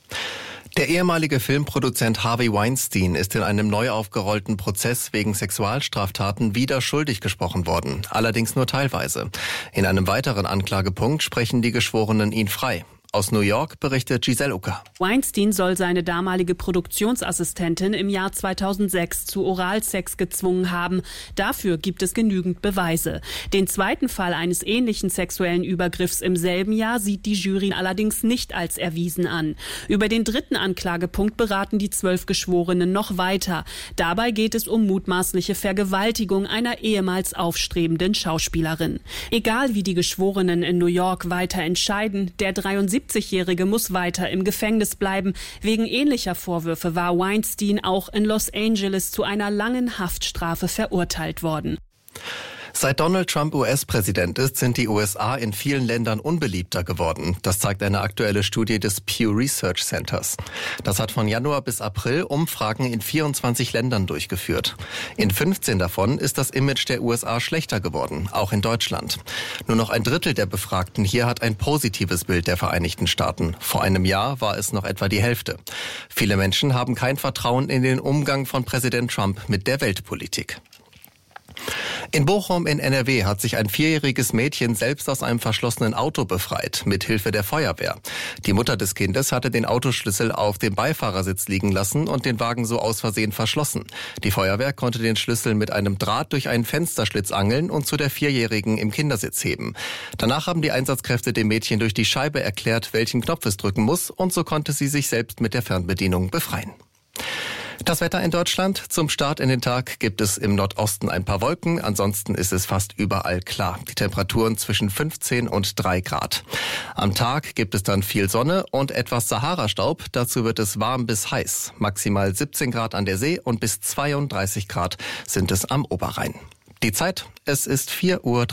Der ehemalige Filmproduzent Harvey Weinstein ist in einem neu aufgerollten Prozess wegen Sexualstraftaten wieder schuldig gesprochen worden, allerdings nur teilweise. In einem weiteren Anklagepunkt sprechen die Geschworenen ihn frei. Aus New York berichtet Giselle Ucker. Weinstein soll seine damalige Produktionsassistentin im Jahr 2006 zu Oralsex gezwungen haben. Dafür gibt es genügend Beweise. Den zweiten Fall eines ähnlichen sexuellen Übergriffs im selben Jahr sieht die Jury allerdings nicht als erwiesen an. Über den dritten Anklagepunkt beraten die 12 Geschworenen noch weiter. Dabei geht es um mutmaßliche Vergewaltigung einer ehemals aufstrebenden Schauspielerin. Egal wie die Geschworenen in New York weiter entscheiden, der 73-Jährige muss weiter im Gefängnis bleiben. Wegen ähnlicher Vorwürfe war Weinstein auch in Los Angeles zu einer langen Haftstrafe verurteilt worden. Seit Donald Trump US-Präsident ist, sind die USA in vielen Ländern unbeliebter geworden. Das zeigt eine aktuelle Studie des Pew Research Centers. Das hat von Januar bis April Umfragen in 24 Ländern durchgeführt. In 15 davon ist das Image der USA schlechter geworden, auch in Deutschland. Nur noch ein Drittel der Befragten hier hat ein positives Bild der Vereinigten Staaten. Vor einem Jahr war es noch etwa die Hälfte. Viele Menschen haben kein Vertrauen in den Umgang von Präsident Trump mit der Weltpolitik. In Bochum in NRW hat sich ein 4-jähriges Mädchen selbst aus einem verschlossenen Auto befreit, mit Hilfe der Feuerwehr. Die Mutter des Kindes hatte den Autoschlüssel auf dem Beifahrersitz liegen lassen und den Wagen so aus Versehen verschlossen. Die Feuerwehr konnte den Schlüssel mit einem Draht durch einen Fensterschlitz angeln und zu der 4-Jährigen im Kindersitz heben. Danach haben die Einsatzkräfte dem Mädchen durch die Scheibe erklärt, welchen Knopf es drücken muss, und so konnte sie sich selbst mit der Fernbedienung befreien. Das Wetter in Deutschland. Zum Start in den Tag gibt es im Nordosten ein paar Wolken. Ansonsten ist es fast überall klar. Die Temperaturen zwischen 15 und 3 Grad. Am Tag gibt es dann viel Sonne und etwas Sahara-Staub. Dazu wird es warm bis heiß. Maximal 17 Grad an der See und bis 32 Grad sind es am Oberrhein. Die Zeit, es ist 4:03 Uhr.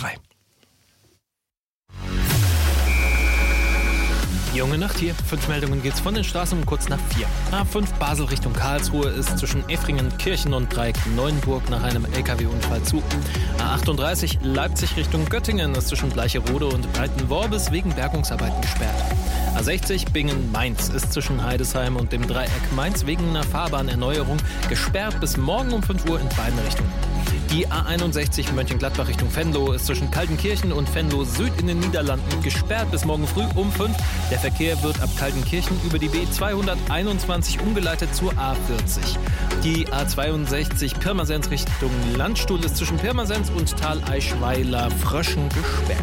Junge Nacht hier. 5 Meldungen geht's von den Straßen um kurz nach 4. A5 Basel Richtung Karlsruhe ist zwischen Effringen, Kirchen und Dreieck Neuenburg nach einem LKW-Unfall zu. A38 Leipzig Richtung Göttingen ist zwischen Bleicherode und Breitenworbis wegen Bergungsarbeiten gesperrt. A60 Bingen-Mainz ist zwischen Heidesheim und dem Dreieck Mainz wegen einer Fahrbahnerneuerung gesperrt bis morgen um 5 Uhr in beiden Richtungen. Die A61 Mönchengladbach Richtung Venlo ist zwischen Kaltenkirchen und Venlo Süd in den Niederlanden gesperrt bis morgen früh um 5. Der Verkehr wird ab Kaltenkirchen über die B221 umgeleitet zur A40. Die A62 Pirmasens Richtung Landstuhl ist zwischen Pirmasens und Thaleischweiler-Fröschen gesperrt.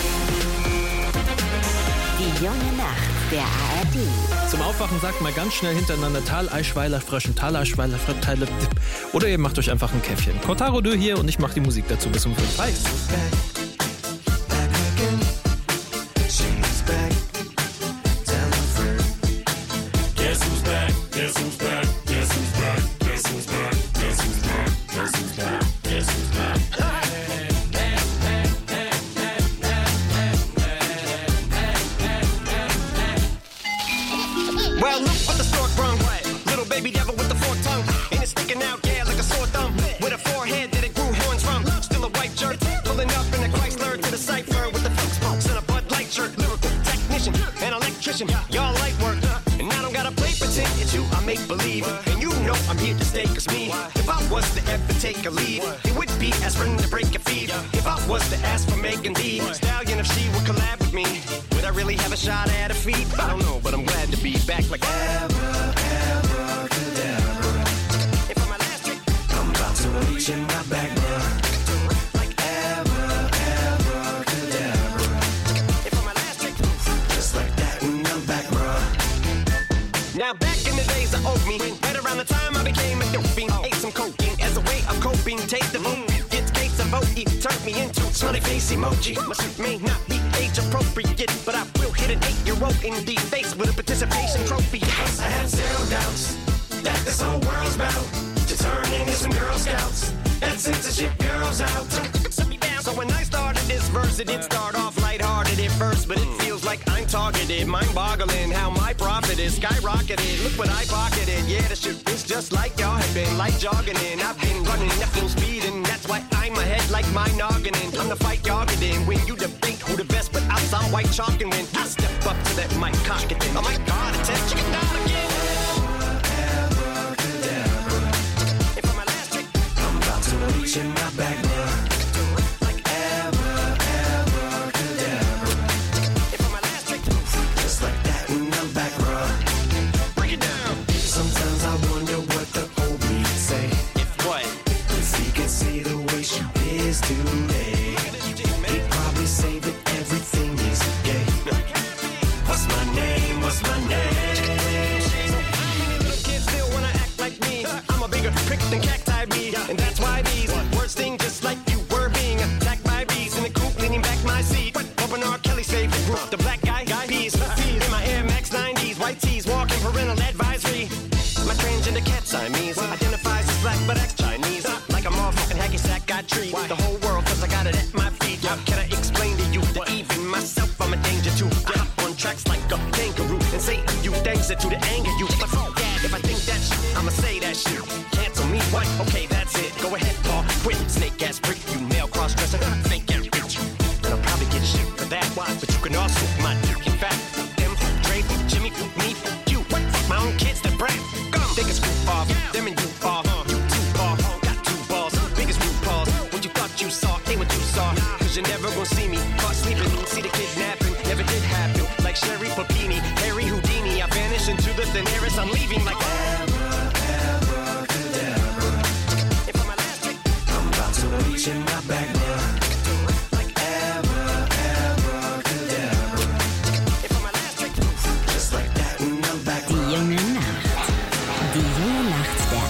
Die junge Nacht der ARD. Zum Aufwachen sagt mal ganz schnell hintereinander Thaleischweiler-Fröschen, Thaleischweiler-Fröschen. Oder ihr macht euch einfach ein Käffchen. Kotaro Dö hier und ich mache die Musik dazu bis um 5. Bye. Well, look what the stork brung. Little baby devil with the forked tongue. And it's sticking out, yeah, like a sore thumb. With a forehead that it grew horns from. Still a white shirt, pulling up in a Chrysler to the cipher with the funk spokes and a Bud Light shirt. Lyrical technician and electrician. Y'all light work. And I don't gotta play pretend. It's you I make believe. And you know I'm here to stay, cause me, if I was to ever take a lead, it would be aspirin to break your feet. If I was to ask for Megan Thee Stallion, if she would collab with me, would I really have a shot at her feet? I don't know, but I'm glad to be back like abracadabra. If I'm elastic, I'm about to reach in my back, bruh. Like abracadabra. If I'm elastic, just like that, and I'm back, bruh. Now back in the days I owed me, right around the time I became a dope fiend, ate some cocaine as a way of coping, take the vote, get gates of OE, turned me into a smiley face emoji. My suit may not be age appropriate, but I will hit an 8-year-old in the face with a participation trophy. Yes, I have zero doubts that this whole world's about to turn into some Girl Scouts and censorship girls out. So when I started this verse, it did start off lighthearted at first, but it feels like I'm targeted, mind-boggling how my profit is skyrocketed. Look what I pocketed, yeah, the shit is just like y'all have been, like jogging in. I've been running at full speed, and that's why I'm ahead like my noggin. I'm the fight y'all get in when you debate who the best, but I'm some white chalk, and when I step up to that mic, cock it in. Oh my God, it's that chicken down again. If I'm elastic, I'm about to reach in my bag, bruh. Today, he'd probably say that everything is gay. What's my name? What's my name? Little kids still wanna act like me. I'm a bigger prick than cacti bee, and that's why these words sting just like you were being attacked by bees in the coop, leaning back my seat. Open R. Kelly's favorite group, the black guy peas. In my Air Max 90s, white tees, walking parental advisory. My transgender cat Siamese identifies as black, but acts Chinese. Like a motherfucking hacky sack, got treat the whole world cause I got it at my feet. How can I explain to you that even myself I'm a danger to? I hop on tracks like a kangaroo and say a few things that to the anger you. But fuck that, if I think that shit, I'ma say that shit. Cancel me, what? Okay, that's it. Go ahead, Paul. Quit, snake ass freak, you male cross-dresser, fake ass bitch. And I'll probably get shit for that. Why? But you can also my dick. In fact, them, Dre, Jimmy, me, you. Fuck my own kids, the brand. Go, take a scoop off. Them and you off. You too off. Got 2 balls, biggest root balls. What you thought you saw ain't what you saw. Cause you're never gonna see me caught sleeping. See the kidnapping, never did happen. Like Sherry Papini, Harry Houdini. I vanish into the thin air as I'm leaving like abracadabra. If I'm elastic, I'm about to reach in my bag, bruh. Like abracadabra. If I'm elastic, just like that, and I'm back. Die junge Nacht. Die junge Nacht der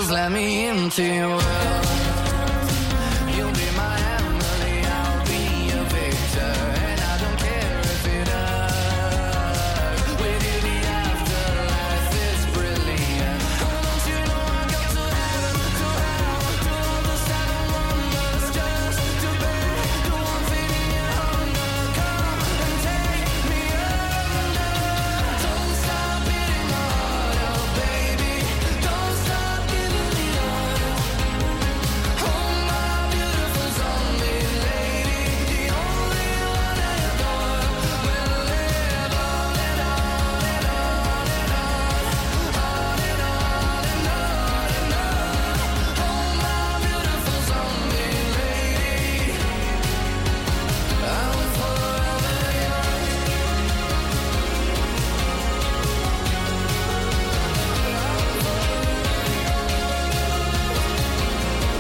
let me into your world.